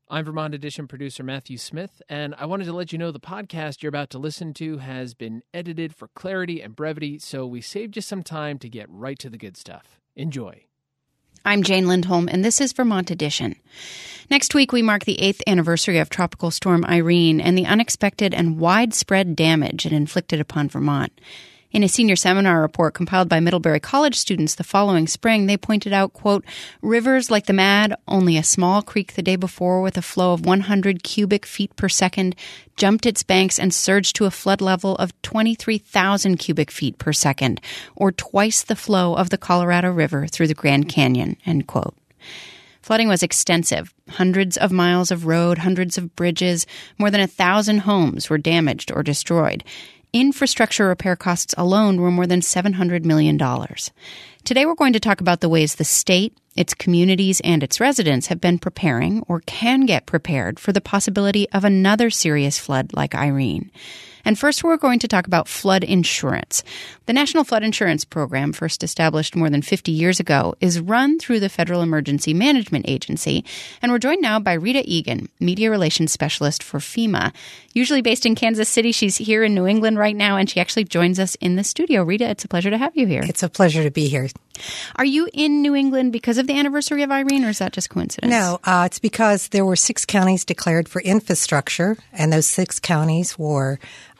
I'm Vermont Edition producer Matthew Smith, and I wanted to let you know the podcast you're about to listen to has been edited for clarity and brevity, so we saved you some time to get right to the good stuff. Enjoy. I'm Jane Lindholm, and this is Vermont Edition. Next week, we mark the 8th anniversary of Tropical Storm Irene and the unexpected and widespread damage it inflicted upon Vermont. In a senior seminar report compiled by Middlebury College students the following spring, they pointed out, quote, rivers like the Mad, only a small creek the day before with a flow of 100 cubic feet per second, jumped its banks and surged to a flood level of 23,000 cubic feet per second, or twice the flow of the Colorado River through the Grand Canyon, end quote. Flooding was extensive. Hundreds of miles of road, hundreds of bridges, more than 1,000 homes were damaged or destroyed. Infrastructure repair costs alone were more than $700 million. Today we're going to talk about the ways the state, its communities, and its residents have been preparing or can get prepared for the possibility of another serious flood like Irene. And first, we're going to talk about flood insurance. The National Flood Insurance Program, first established more than 50 years ago, is run through the Federal Emergency Management Agency. And we're joined now by Rita Egan, Media Relations Specialist for FEMA. Usually based in Kansas City, she's here in New England right now, and she actually joins us in the studio. Rita, it's a pleasure to have you here. It's a pleasure to be here. Are you in New England because of the anniversary of Irene, or is that just coincidence? No, it's because there were 6 counties declared for infrastructure, and those 6 counties were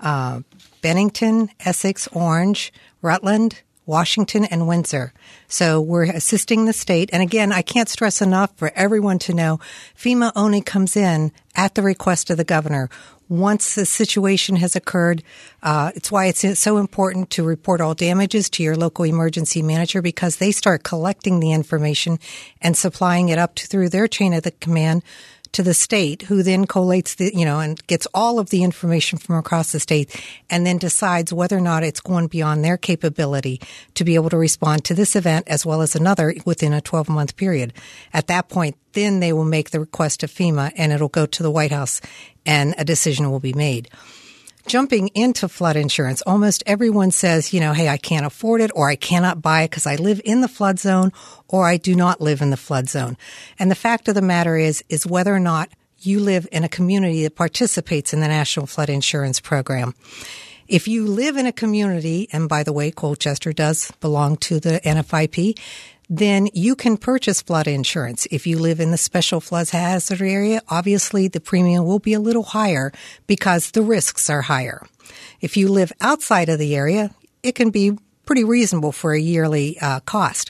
Bennington, Essex, Orange, Rutland, Washington, and Windsor. So we're assisting the state. And again, I can't stress enough for everyone to know FEMA only comes in at the request of the governor. Once the situation has occurred, it's why it's so important to report all damages to your local emergency manager, because they start collecting the information and supplying it up through their chain of the command to the state, who then collates and gets all of the information from across the state and then decides whether or not it's going beyond their capability to be able to respond to this event as well as another within a 12-month period. At that point, then they will make the request to FEMA and it'll go to the White House and a decision will be made. Jumping into flood insurance, almost everyone says, hey, I can't afford it, or I cannot buy it because I live in the flood zone, or I do not live in the flood zone. And the fact of the matter is whether or not you live in a community that participates in the National Flood Insurance Program. If you live in a community, and by the way, Colchester does belong to the NFIP, then you can purchase flood insurance. If you live in the special flood hazard area, obviously the premium will be a little higher because the risks are higher. If you live outside of the area, it can be pretty reasonable for a yearly cost.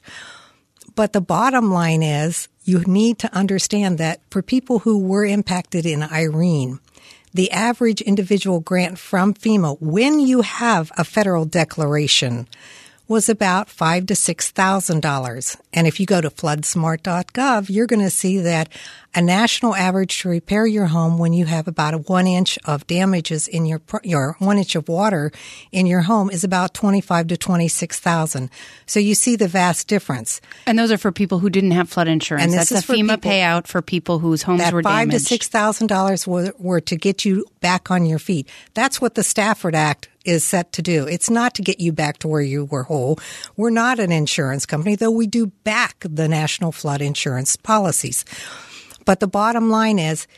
But the bottom line is you need to understand that for people who were impacted in Irene, the average individual grant from FEMA, when you have a federal declaration, was about $5,000 to $6,000. And if you go to floodsmart.gov, you're going to see that a national average to repair your home when you have about a 1 inch of damages in your 1 inch of water in your home is about $25,000 to $26,000. So you see the vast difference. And those are for people who didn't have flood insurance. And that's a FEMA payout for people whose homes were damaged. That $5,000 to $6,000 were to get you back on your feet. That's what the Stafford Act is set to do. It's not to get you back to where you were whole. We're not an insurance company, though we do back the national flood insurance policies. But the bottom line is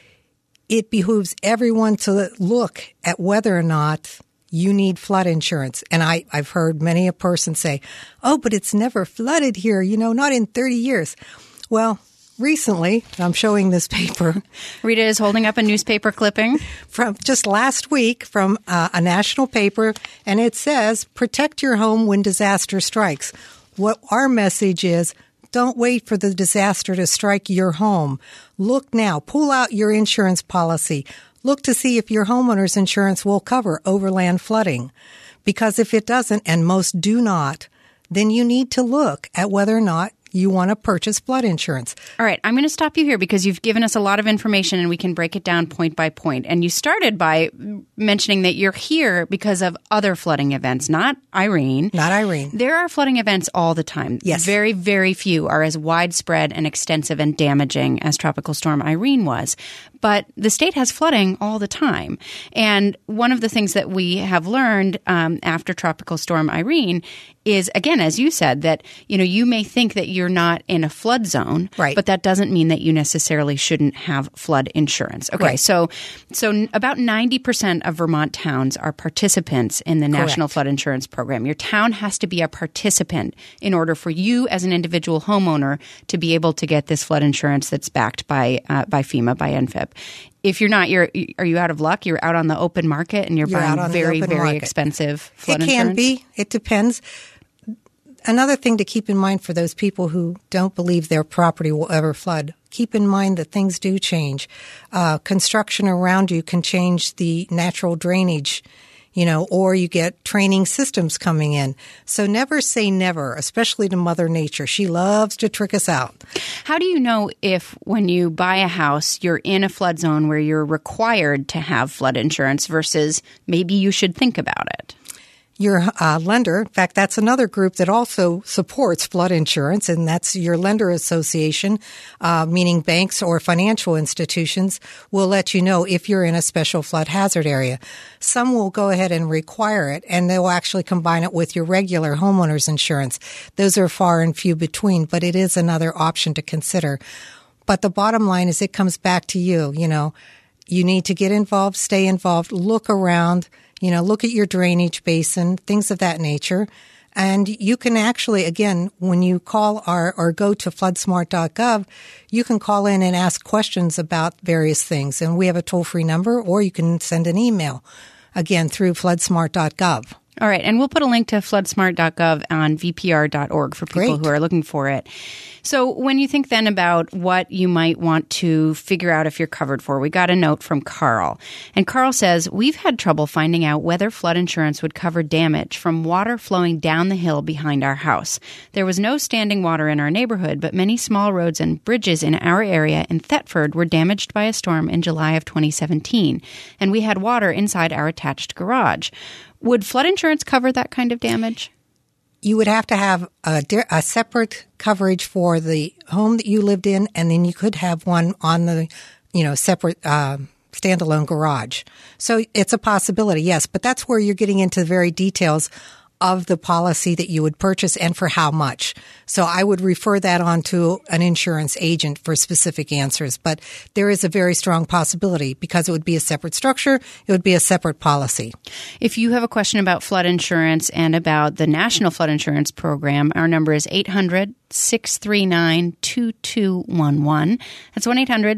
it behooves everyone to look at whether or not you need flood insurance. And I've heard many a person say, oh, but it's never flooded here, not in 30 years. Well, recently, I'm showing this paper. Rita is holding up a newspaper clipping. From just last week from a national paper, and it says, protect your home when disaster strikes. What our message is, don't wait for the disaster to strike your home. Look now. Pull out your insurance policy. Look to see if your homeowner's insurance will cover overland flooding. Because if it doesn't, and most do not, then you need to look at whether or not you want to purchase flood insurance. All right. I'm going to stop you here because you've given us a lot of information and we can break it down point by point. And you started by mentioning that you're here because of other flooding events, not Irene. Not Irene. There are flooding events all the time. Yes. Very, very few are as widespread and extensive and damaging as Tropical Storm Irene was. But the state has flooding all the time. And one of the things that we have learned after Tropical Storm Irene is, again, as you said, that, you may think that you're not in a flood zone, right, but that doesn't mean that you necessarily shouldn't have flood insurance. Okay, right. So about 90% of Vermont towns are participants in the National Correct. Flood Insurance Program. Your town has to be a participant in order for you as an individual homeowner to be able to get this flood insurance that's backed by FEMA, by NFIP. If you're not, are you out of luck? You're out on the open market and you're buying very, very expensive flood insurance? It can be. It depends. Another thing to keep in mind for those people who don't believe their property will ever flood, keep in mind that things do change. Construction around you can change the natural drainage, or you get training systems coming in. So never say never, especially to Mother Nature. She loves to trick us out. How do you know if when you buy a house, you're in a flood zone where you're required to have flood insurance versus maybe you should think about it? Your lender, in fact, that's another group that also supports flood insurance, and that's your lender association, meaning banks or financial institutions, will let you know if you're in a special flood hazard area. Some will go ahead and require it, and they will actually combine it with your regular homeowner's insurance. Those are far and few between, but it is another option to consider. But the bottom line is it comes back to you. You need to get involved, stay involved, look around, look at your drainage basin, things of that nature. And you can actually, again, when you call or go to floodsmart.gov, you can call in and ask questions about various things. And we have a toll-free number, or you can send an email, again, through floodsmart.gov. All right. And we'll put a link to floodsmart.gov on vpr.org for people Great. who are looking for it. So when you think then about what you might want to figure out if you're covered for, we got a note from Carl. And Carl says, we've had trouble finding out whether flood insurance would cover damage from water flowing down the hill behind our house. There was no standing water in our neighborhood, but many small roads and bridges in our area in Thetford were damaged by a storm in July of 2017. And we had water inside our attached garage. Would flood insurance cover that kind of damage? You would have to have a separate coverage for the home that you lived in, and then you could have one on the, separate standalone garage. So it's a possibility, yes. But that's where you're getting into the very details of the policy that you would purchase and for how much. So I would refer that on to an insurance agent for specific answers. But there is a very strong possibility because it would be a separate structure. It would be a separate policy. If you have a question about flood insurance and about the National Flood Insurance Program, our number is 800-639-2211. That's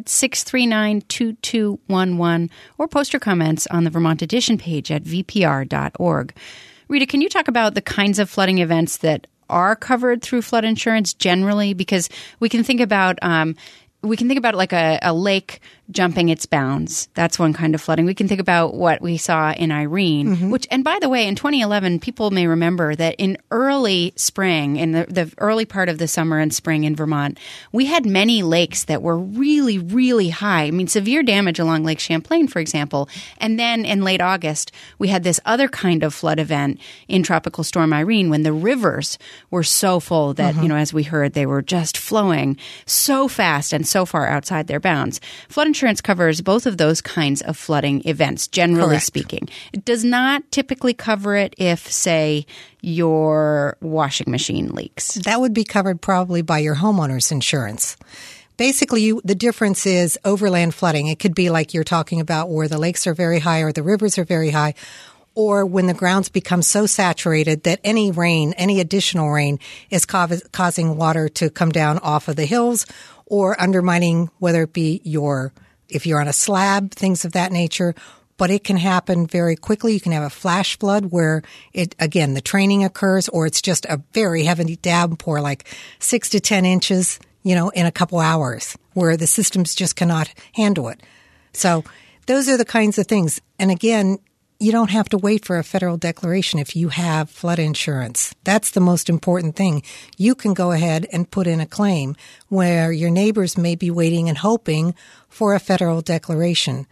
1-800-639-2211. Or post your comments on the Vermont Edition page at vpr.org. Rita, can you talk about the kinds of flooding events that are covered through flood insurance generally? Because we can think about like a lake jumping its bounds. That's one kind of flooding. We can think about what we saw in Irene, which, and by the way, in 2011, people may remember that in early spring, in the early part of the summer and spring in Vermont, we had many lakes that were really, really high. I mean, severe damage along Lake Champlain, for example. And then in late August, we had this other kind of flood event in Tropical Storm Irene when the rivers were so full that, as we heard, they were just flowing so fast and so far outside their bounds. Flood insurance covers both of those kinds of flooding events, generally Correct. speaking. It does not typically cover it if, say, your washing machine leaks. That would be covered probably by your homeowner's insurance. Basically, the difference is overland flooding. It could be like you're talking about where the lakes are very high or the rivers are very high, or when the grounds become so saturated that any rain, any additional rain, is causing water to come down off of the hills or undermining, whether it be if you're on a slab, things of that nature. But it can happen very quickly. You can have a flash flood where the training occurs, or it's just a very heavy downpour, like 6 to 10 inches, in a couple hours, where the systems just cannot handle it. So those are the kinds of things. And again, you don't have to wait for a federal declaration if you have flood insurance. That's the most important thing. You can go ahead and put in a claim where your neighbors may be waiting and hoping for a federal declaration.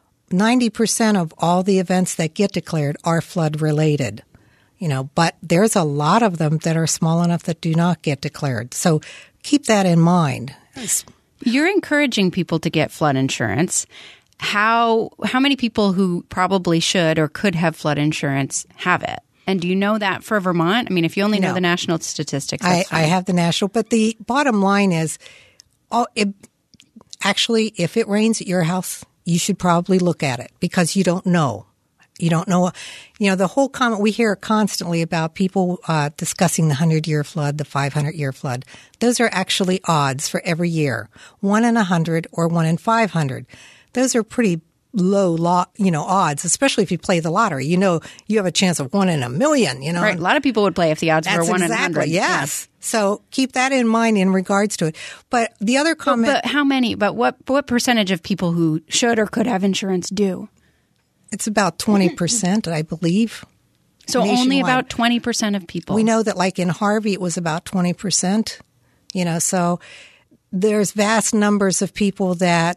90% of all the events that get declared are flood related, but there's a lot of them that are small enough that do not get declared. So keep that in mind. You're encouraging people to get flood insurance. How many people who probably should or could have flood insurance have it? And do you know that for Vermont? I mean, if you only know the national statistics, I have the national. But the bottom line is, actually, if it rains at your house, you should probably look at it because you don't know. You don't know. The whole comment, we hear constantly about people discussing the 100-year flood, the 500-year flood. Those are actually odds for every year, 1 in 100 or 1 in 500. Those are pretty low odds, especially if you play the lottery. You have a chance of 1 in a million, Right. A lot of people would play if the odds were 1 in 100. Yes. Yeah. So keep that in mind in regards to it. But the other comment. But how many? But what percentage of people who should or could have insurance do? It's about 20%, I believe. So nationwide. Only about 20% of people. We know that like in Harvey, it was about 20%, so there's vast numbers of people that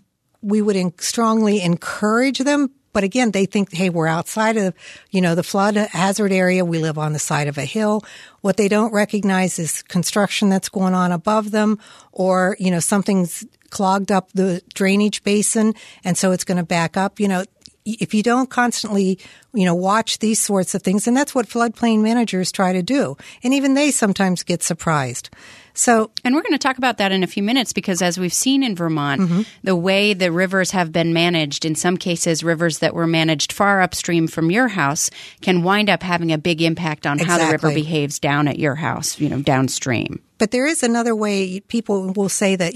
we would strongly encourage them. But again, they think, hey, we're outside of, the flood hazard area. We live on the side of a hill. What they don't recognize is construction that's going on above them or, something's clogged up the drainage basin. And so it's going to back up, If you don't constantly, watch these sorts of things, and that's what floodplain managers try to do. And even they sometimes get surprised. And we're going to talk about that in a few minutes because as we've seen in Vermont, the way the rivers have been managed, in some cases, rivers that were managed far upstream from your house can wind up having a big impact on how the river behaves down at your house, downstream. But there is another way. People will say that,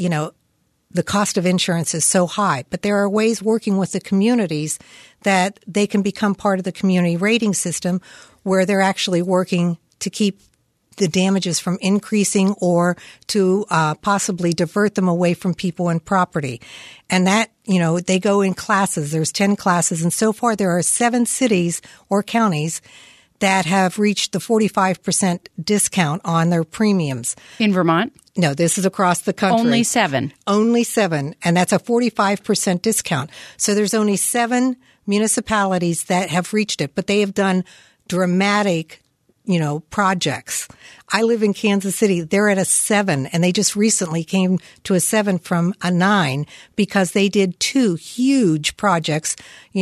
the cost of insurance is so high, but there are ways working with the communities that they can become part of the community rating system where they're actually working to keep the damages from increasing or to possibly divert them away from people and property. And that, they go in classes. There's 10 classes. And so far there are 7 cities or counties that have reached the 45% discount on their premiums. In Vermont? No, this is across the country. Only 7. Only 7. And that's a 45% discount. So there's only 7 municipalities that have reached it, but they have done dramatic, projects. I live in Kansas City. They're at a 7, and they just recently came to a 7 from a 9 because they did 2 huge projects,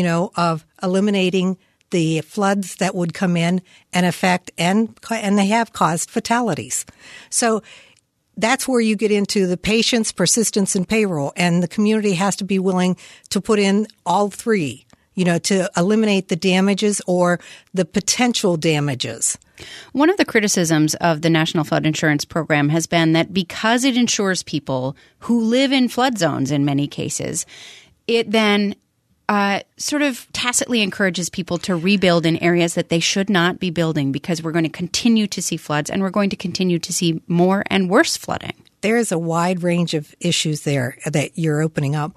of eliminating the floods that would come in and affect, and they have caused fatalities. So that's where you get into the patience, persistence, and payroll. And the community has to be willing to put in all 3, to eliminate the damages or the potential damages. One of the criticisms of the National Flood Insurance Program has been that because it insures people who live in flood zones in many cases, it then sort of tacitly encourages people to rebuild in areas that they should not be building because we're going to continue to see floods and we're going to continue to see more and worse flooding. There is a wide range of issues there that you're opening up.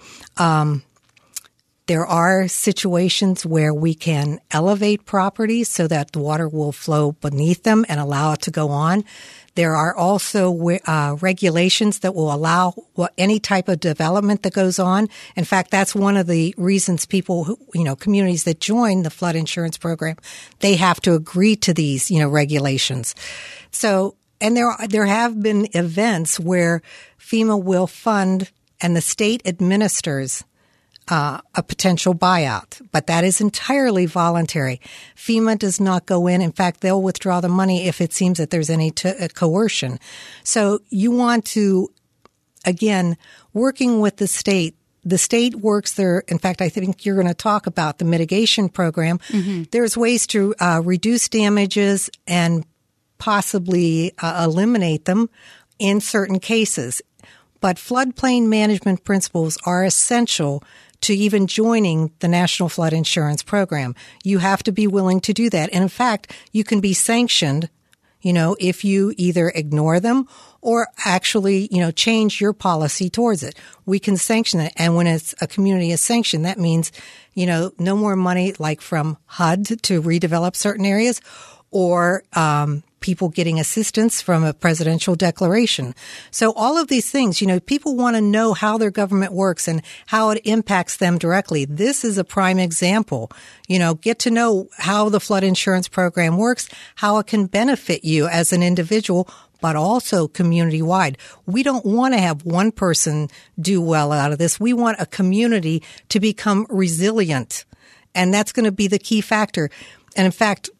There are situations where we can elevate properties so that the water will flow beneath them and allow it to go on. There are also regulations that will allow any type of development that goes on. In fact, that's one of the reasons people who, communities that join the flood insurance program, they have to agree to these, regulations. So, and there have been events where FEMA will fund and the state administers a potential buyout, but that is entirely voluntary. FEMA does not go in. In fact, they'll withdraw the money if it seems that there's any coercion. So you want to, again, working with the state works there. In fact, I think you're going to talk about the mitigation program. Mm-hmm. There's ways to reduce damages and possibly eliminate them in certain cases. But floodplain management principles are essential to even joining the National Flood Insurance Program. You have to be willing to do that. And in fact, you can be sanctioned, if you either ignore them or actually, change your policy towards it. We can sanction it. And when it's a community is sanctioned, that means, no more money like from HUD to redevelop certain areas or, people getting assistance from a presidential declaration. So all of these things, people want to know how their government works and how it impacts them directly. This is a prime example. Get to know how the flood insurance program works, how it can benefit you as an individual, but also community-wide. We don't want to have one person do well out of this. We want a community to become resilient. And that's going to be the key factor. And in fact,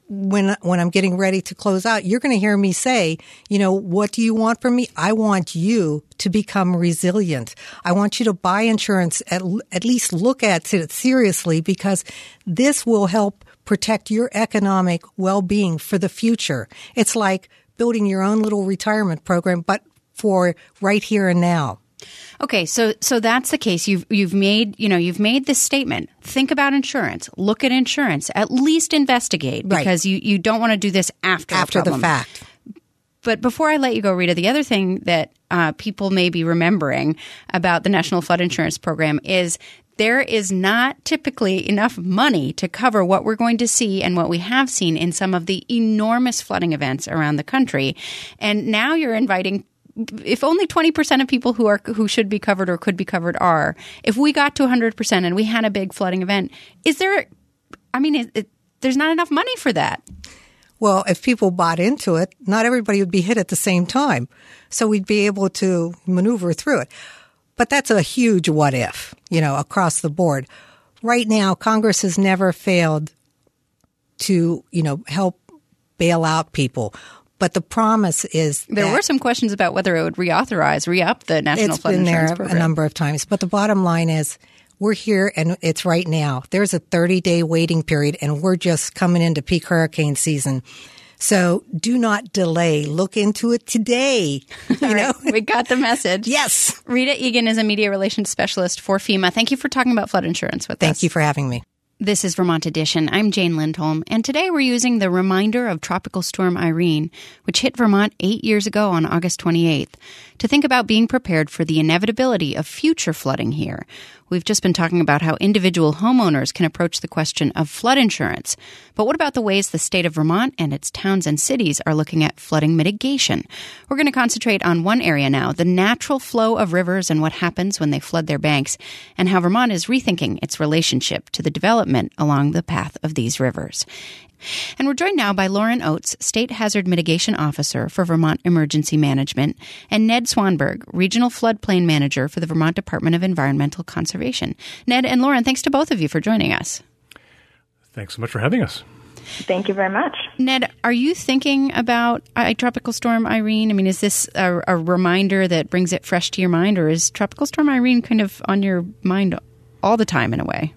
when I'm getting ready to close out, you're going to hear me say, what do you want from me? I want you to become resilient. I want you to buy insurance, at least look at it seriously, because this will help protect your economic well-being for the future. It's like building your own little retirement program, but for right here and now. Okay, so that's the case. You've made this statement. Think about insurance. Look at insurance. At least investigate, because you don't want to do this after the fact. But before I let you go, Rita, the other thing that people may be remembering about the National Flood Insurance Program is there is not typically enough money to cover what we're going to see and what we have seen in some of the enormous flooding events around the country. And now you're inviting, if only 20% of people who should be covered or could be covered are, if we got to 100% and we had a big flooding event, there's not enough money for that. Well, if people bought into it, not everybody would be hit at the same time. So we'd be able to maneuver through it. But that's a huge what if, across the board. Right now, Congress has never failed to, help bail out people. But the promise is there were some questions about whether it would re-up the National Flood Insurance Program. It's been there a number of times. But the bottom line is we're here and it's right now. There's a 30-day waiting period and we're just coming into peak hurricane season. So do not delay. Look into it today. Right. We got the message. Yes. Rita Egan is a media relations specialist for FEMA. Thank you for talking about flood insurance with us. Thank you for having me. This is Vermont Edition. I'm Jane Lindholm, and today we're using the reminder of Tropical Storm Irene, which hit Vermont 8 years ago on August 28th, to think about being prepared for the inevitability of future flooding here. We've just been talking about how individual homeowners can approach the question of flood insurance. But what about the ways the state of Vermont and its towns and cities are looking at flooding mitigation? We're going to concentrate on one area now, the natural flow of rivers and what happens when they flood their banks, and how Vermont is rethinking its relationship to the development along the path of these rivers. And we're joined now by Lauren Oates, State Hazard Mitigation Officer for Vermont Emergency Management, and Ned Swanberg, Regional Floodplain Manager for the Vermont Department of Environmental Conservation. Ned and Lauren, thanks to both of you for joining us. Thanks so much for having us. Thank you very much. Ned, are you thinking about Tropical Storm Irene? I mean, is this a reminder that brings it fresh to your mind, or is Tropical Storm Irene kind of on your mind all the time in a way?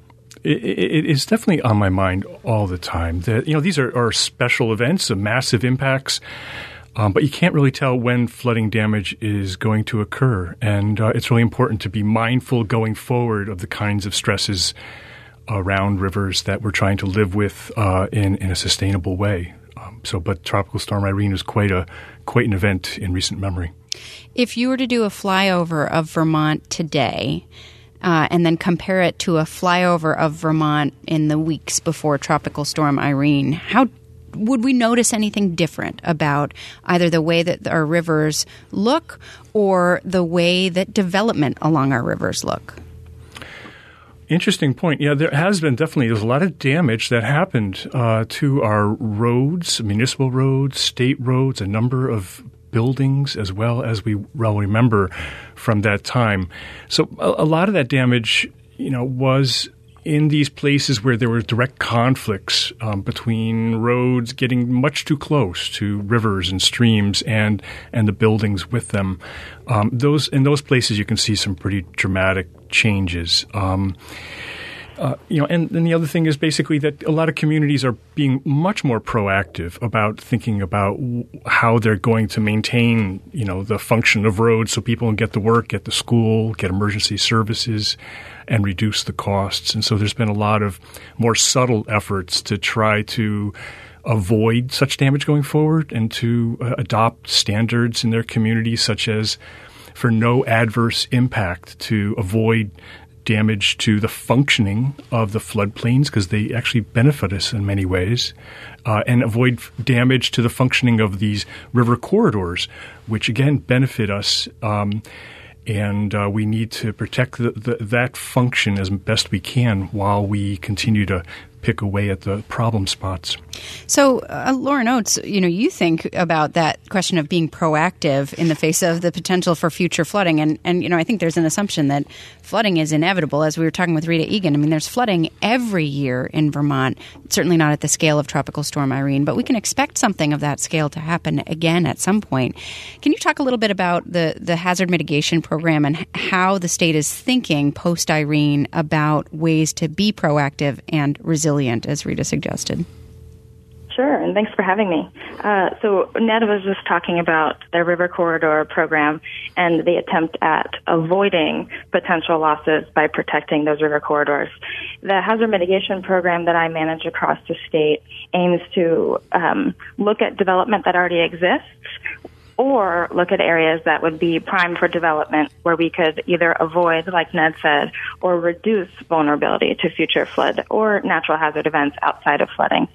It is definitely on my mind all the time. These are special events of massive impacts, but you can't really tell when flooding damage is going to occur. And it's really important to be mindful going forward of the kinds of stresses around rivers that we're trying to live with in a sustainable way. But Tropical Storm Irene is quite an event in recent memory. If you were to do a flyover of Vermont today, and then compare it to a flyover of Vermont in the weeks before Tropical Storm Irene, how would we notice anything different about either the way that our rivers look or the way that development along our rivers look? Interesting point. Yeah, there's a lot of damage that happened to our roads, municipal roads, state roads, a number of buildings, as well as we well remember from that time. So a lot of that damage, was in these places where there were direct conflicts between roads getting much too close to rivers and streams and the buildings with them. In those places you can see some pretty dramatic changes. And then the other thing is basically that a lot of communities are being much more proactive about thinking about how they're going to maintain, the function of roads so people can get to work, get to school, get emergency services, and reduce the costs. And so there's been a lot of more subtle efforts to try to avoid such damage going forward and to adopt standards in their communities, such as for no adverse impact, to avoid damage to the functioning of the floodplains, because they actually benefit us in many ways, and avoid damage to the functioning of these river corridors, which again benefit us. And we need to protect that function as best we can while we continue to pick away at the problem spots. So, Lauren Oates, you think about that question of being proactive in the face of the potential for future flooding. And I think there's an assumption that flooding is inevitable. As we were talking with Rita Egan, there's flooding every year in Vermont, certainly not at the scale of Tropical Storm Irene, but we can expect something of that scale to happen again at some point. Can you talk a little bit about the hazard mitigation program and how the state is thinking post-Irene about ways to be proactive and resilient, as Rita suggested? Sure, and thanks for having me. So Ned was just talking about the River Corridor program and the attempt at avoiding potential losses by protecting those river corridors. The hazard mitigation program that I manage across the state aims to look at development that already exists or look at areas that would be prime for development where we could either avoid, like Ned said, or reduce vulnerability to future flood or natural hazard events outside of flooding.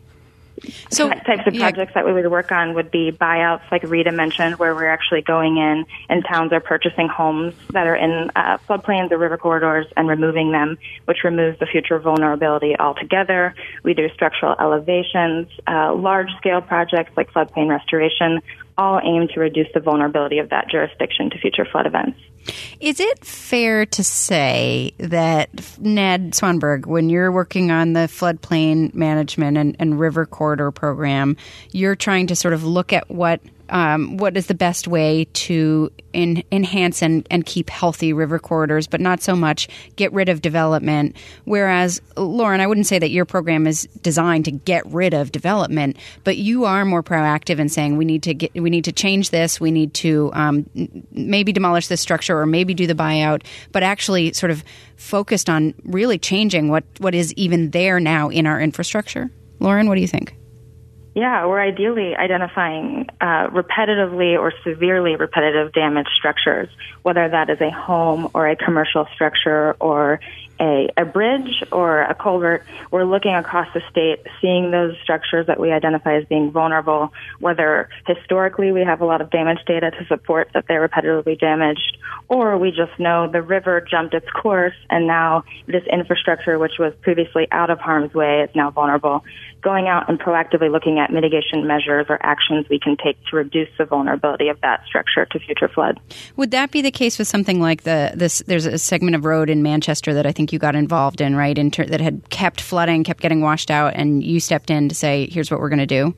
So types of projects that we would work on would be buyouts, like Rita mentioned, where we're actually going in and towns are purchasing homes that are in floodplains or river corridors and removing them, which removes the future vulnerability altogether. We do structural elevations, large-scale projects like floodplain restoration, all aim to reduce the vulnerability of that jurisdiction to future flood events. Is it fair to say that, Ned Swanberg, when you're working on the floodplain management and river corridor program, you're trying to sort of look at what is the best way to enhance and keep healthy river corridors, but not so much get rid of development? Whereas, Lauren, I wouldn't say that your program is designed to get rid of development, but you are more proactive in saying we need to change this, we need to maybe demolish this structure or maybe do the buyout, but actually sort of focused on really changing what is even there now in our infrastructure. Lauren, what do you think? Yeah, we're ideally identifying repetitively or severely repetitive damaged structures, whether that is a home or a commercial structure or a bridge or a culvert. We're looking across the state, seeing those structures that we identify as being vulnerable, whether historically we have a lot of damage data to support that they're repetitively damaged, or we just know the river jumped its course and now this infrastructure, which was previously out of harm's way, is now vulnerable. Going out and proactively looking at mitigation measures or actions we can take to reduce the vulnerability of that structure to future flood. Would that be the case with something like there's a segment of road in Manchester that I think you got involved in, right, that had kept flooding, kept getting washed out, and you stepped in to say, here's what we're going to do?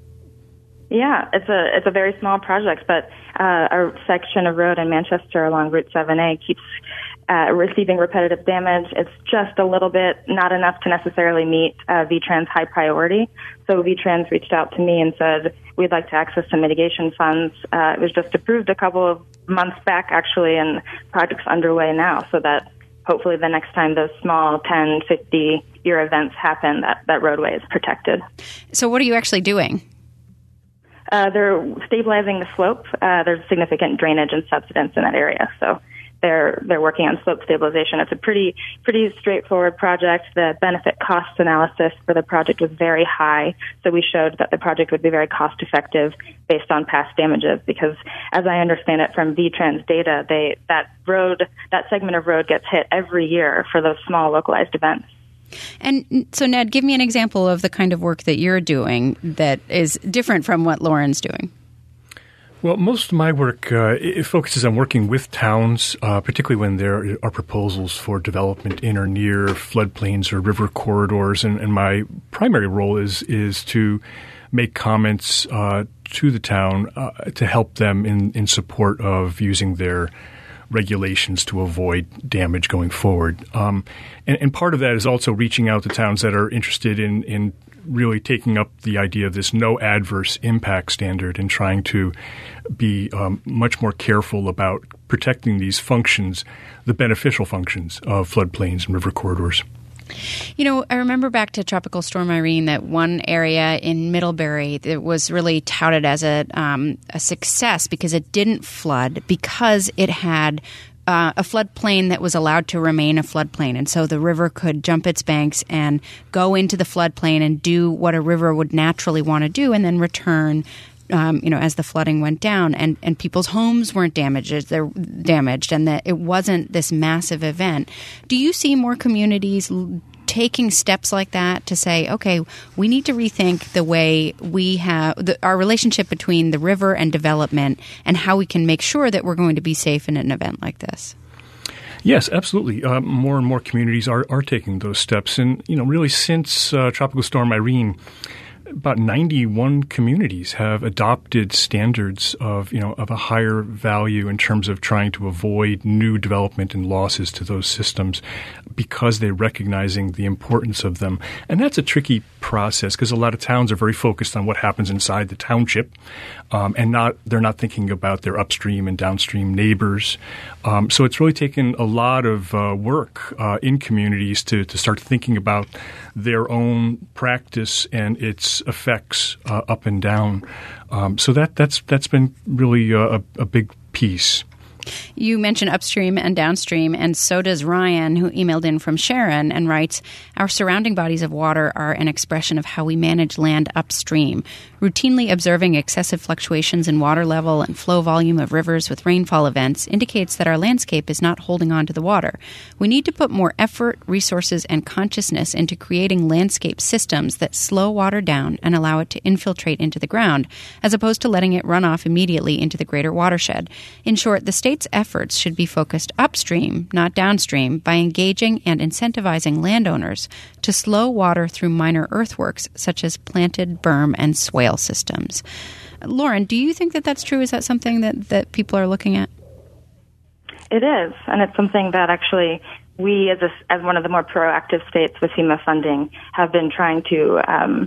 Yeah, it's a very small project, but our section of road in Manchester along Route 7A keeps receiving repetitive damage. It's just a little bit, not enough to necessarily meet VTrans high priority. So VTrans reached out to me and said, we'd like to access some mitigation funds. It was just approved a couple of months back, actually, and project's underway now, so that hopefully the next time those small 10, 50-year events happen, that roadway is protected. So what are you actually doing? They're stabilizing the slope. There's significant drainage and subsidence in that area, so they're working on slope stabilization. It's a pretty straightforward project. The benefit cost analysis for the project was very high, so we showed that the project would be very cost effective based on past damages, because as I understand it from VTrans data, that segment of road gets hit every year for those small localized events. And so, Ned, give me an example of the kind of work that you're doing that is different from what Lauren's doing. Well, most of my work it focuses on working with towns, particularly when there are proposals for development in or near floodplains or river corridors. And my primary role is to make comments to the town to help them in support of using their regulations to avoid damage going forward. And part of that is also reaching out to towns that are interested in really taking up the idea of this no adverse impact standard and trying to be much more careful about protecting these functions, the beneficial functions of floodplains and river corridors. You know, I remember back to Tropical Storm Irene, that one area in Middlebury that was really touted as a success because it didn't flood, because it had a floodplain that was allowed to remain a floodplain. And so the river could jump its banks and go into the floodplain and do what a river would naturally want to do, and then return as the flooding went down, and people's homes weren't damaged, and that it wasn't this massive event. Do you see more communities taking steps like that to say, okay, we need to rethink the way we have our relationship between the river and development and how we can make sure that we're going to be safe in an event like this? Yes, absolutely. More and more communities are taking those steps. And, really since Tropical Storm Irene, about 91 communities have adopted standards of a higher value in terms of trying to avoid new development and losses to those systems because they're recognizing the importance of them. And that's a tricky process because a lot of towns are very focused on what happens inside the township, and they're not thinking about their upstream and downstream neighbors. So it's really taken a lot of work in communities to start thinking about their own practice and its effects up and down. So that's been really a big piece. You mentioned upstream and downstream, and so does Ryan, who emailed in from Sharon and writes, our surrounding bodies of water are an expression of how we manage land upstream. Routinely observing excessive fluctuations in water level and flow volume of rivers with rainfall events indicates that our landscape is not holding on to the water. We need to put more effort, resources, and consciousness into creating landscape systems that slow water down and allow it to infiltrate into the ground, as opposed to letting it run off immediately into the greater watershed. In short, the state's efforts should be focused upstream, not downstream, by engaging and incentivizing landowners to slow water through minor earthworks such as planted berm and swale systems. Lauren, do you think that that's true? Is that something that people are looking at? It is, and it's something that actually we, as one of the more proactive states with FEMA funding, have been trying to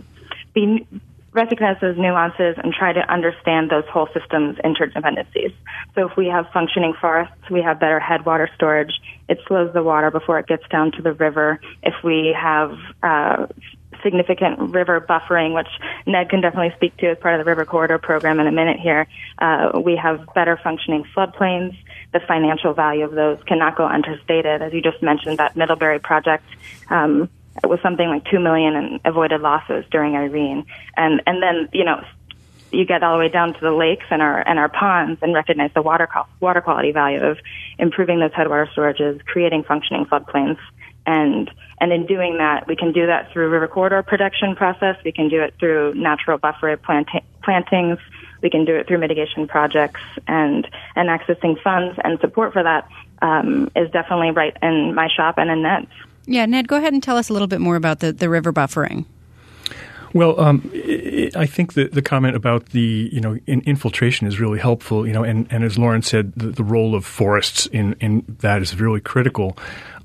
recognize those nuances and try to understand those whole systems' interdependencies. So if we have functioning forests, we have better headwater storage. It slows the water before it gets down to the river. If we have significant river buffering, which Ned can definitely speak to as part of the River Corridor program in a minute here, we have better functioning floodplains. The financial value of those cannot go understated. As you just mentioned, that Middlebury project it was something like $2 million in avoided losses during Irene. And then, you get all the way down to the lakes and our ponds and recognize the water quality value of improving those headwater storages, creating functioning floodplains. And in doing that, we can do that through River Corridor protection process. We can do it through natural buffer plantings. We can do it through mitigation projects and accessing funds and support for that is definitely right in my shop and in Ned's. Yeah, Ned, go ahead and tell us a little bit more about the river buffering. Well, I think the comment about the infiltration is really helpful. And as Lauren said, the role of forests in that is really critical.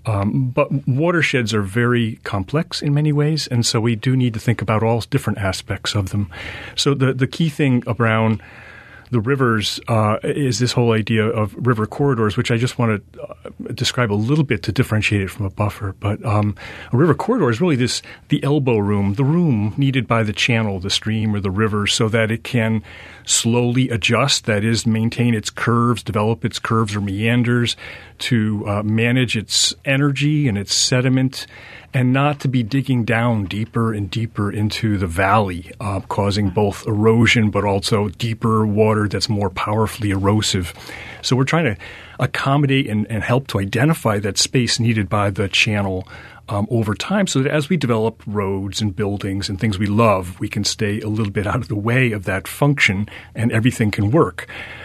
But watersheds are very complex in many ways, and so we do need to think about all different aspects of them. So the key thing around the rivers is this whole idea of river corridors, which I just want to describe a little bit to differentiate it from a buffer. But a river corridor is really the elbow room, the room needed by the channel, the stream or the river, so that it can slowly adjust, that is, maintain its curves, develop its curves or meanders, to manage its energy and its sediment, and not to be digging down deeper and deeper into the valley, causing both erosion but also deeper water that's more powerfully erosive. So we're trying to accommodate and help to identify that space needed by the channel over time, so that as we develop roads and buildings and things we love, we can stay a little bit out of the way of that function and everything can work.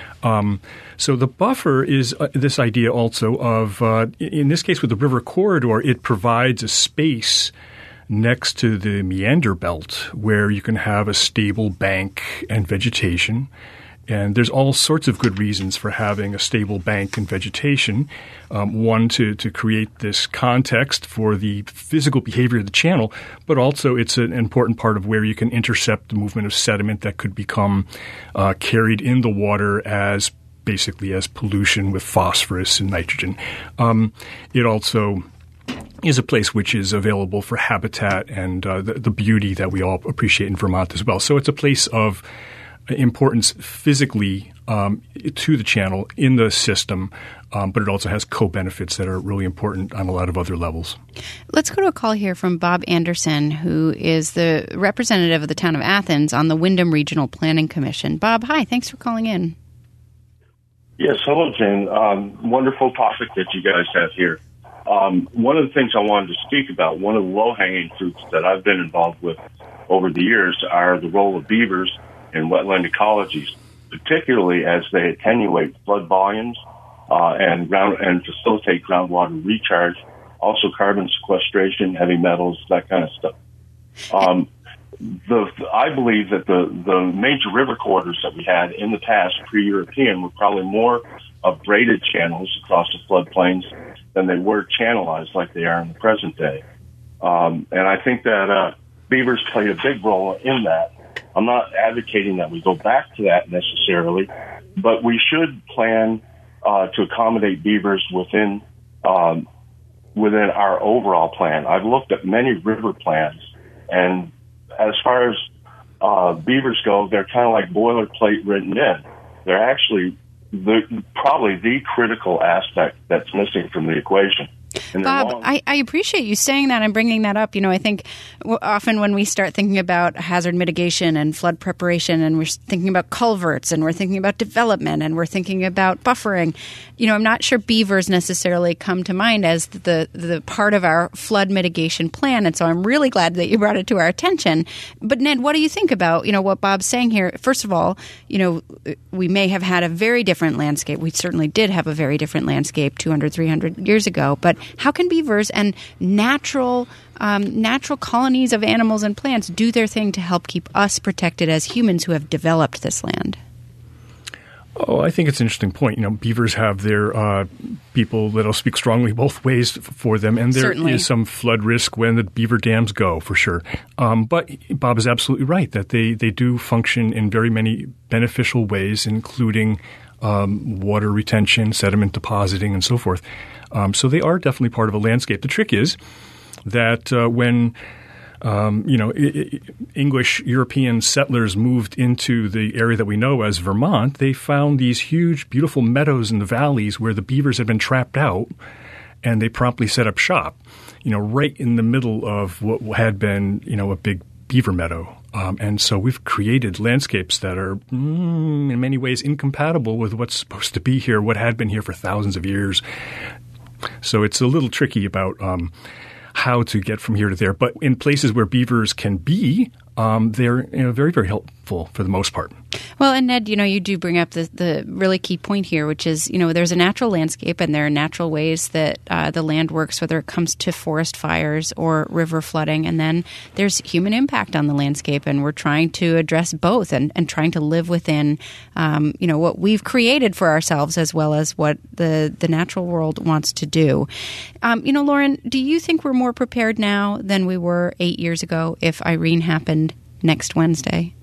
So the buffer is this idea also of, in this case with the river corridor, it provides a space next to the meander belt where you can have a stable bank and vegetation. And there's all sorts of good reasons for having a stable bank and vegetation. One, to create this context for the physical behavior of the channel, but also it's an important part of where you can intercept the movement of sediment that could become carried in the water as pollution with phosphorus and nitrogen. It also is a place which is available for habitat and the beauty that we all appreciate in Vermont as well. So it's a place of importance physically to the channel in the system, but it also has co-benefits that are really important on a lot of other levels. Let's go to a call here from Bob Anderson, who is the representative of the town of Athens on the Windham Regional Planning Commission. Bob, hi. Thanks for calling in. Yes, hello, Jane. Wonderful topic that you guys have here. One of the things I wanted to speak about, one of the low-hanging fruits that I've been involved with over the years, are the role of beavers in wetland ecologies, particularly as they attenuate flood volumes and facilitate groundwater recharge, also carbon sequestration, heavy metals, that kind of stuff. I believe that the major river corridors that we had in the past, pre-European, were probably more of braided channels across the floodplains than they were channelized like they are in the present day. And I think that beavers played a big role in that. I'm not advocating that we go back to that necessarily, but we should plan to accommodate beavers within our overall plan. I've looked at many river plans, and as far as beavers go, they're kind of like boilerplate written in. They're actually probably the critical aspect that's missing from the equation. Bob, I appreciate you saying that and bringing that up. I think often when we start thinking about hazard mitigation and flood preparation, and we're thinking about culverts, and we're thinking about development, and we're thinking about buffering, I'm not sure beavers necessarily come to mind as the part of our flood mitigation plan. And so I'm really glad that you brought it to our attention. But Ned, what do you think about, what Bob's saying here? First of all, we may have had a very different landscape. We certainly did have a very different landscape 200, 300 years ago. But how can beavers and natural colonies of animals and plants do their thing to help keep us protected as humans who have developed this land? Oh, I think it's an interesting point. Beavers have their people that'll speak strongly both ways for them, and there is some flood risk when the beaver dams go, for sure. But Bob is absolutely right that they do function in very many beneficial ways, including water retention, sediment depositing, and so forth. So they are definitely part of a landscape. The trick is that when English European settlers moved into the area that we know as Vermont, they found these huge, beautiful meadows in the valleys where the beavers had been trapped out, and they promptly set up shop, right in the middle of what had been, a big beaver meadow. And so we've created landscapes that are in many ways incompatible with what's supposed to be here, what had been here for thousands of years. So it's a little tricky about how to get from here to there. But in places where beavers can be, they're very, very helpful for the most part. Well, and Ned, you do bring up the really key point here, which is, there's a natural landscape and there are natural ways that the land works, whether it comes to forest fires or river flooding. And then there's human impact on the landscape. And we're trying to address both and trying to live within, what we've created for ourselves as well as what the natural world wants to do. Lauren, do you think we're more prepared now than we were 8 years ago if Irene happened next Wednesday?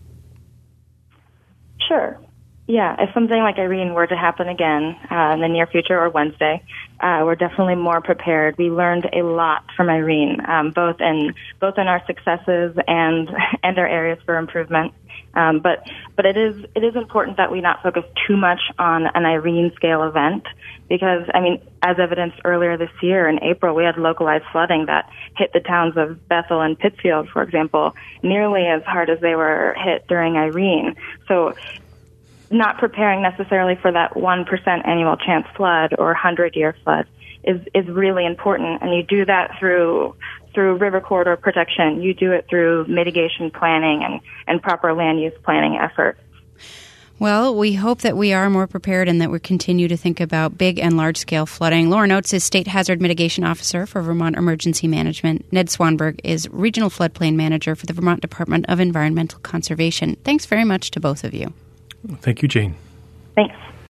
Sure. Yeah, if something like Irene were to happen again in the near future or Wednesday, we're definitely more prepared. We learned a lot from Irene, both in our successes and our areas for improvement. But it is important that we not focus too much on an Irene scale event because, as evidenced earlier this year in April, we had localized flooding that hit the towns of Bethel and Pittsfield, for example, nearly as hard as they were hit during Irene. So not preparing necessarily for that 1% annual chance flood or 100-year flood is really important. And you do that through river corridor protection. You do it through mitigation planning and proper land use planning efforts. Well, we hope that we are more prepared and that we continue to think about big and large-scale flooding. Lauren Oates is State Hazard Mitigation Officer for Vermont Emergency Management. Ned Swanberg is Regional Floodplain Manager for the Vermont Department of Environmental Conservation. Thanks very much to both of you. Thank you, Jane. Thanks.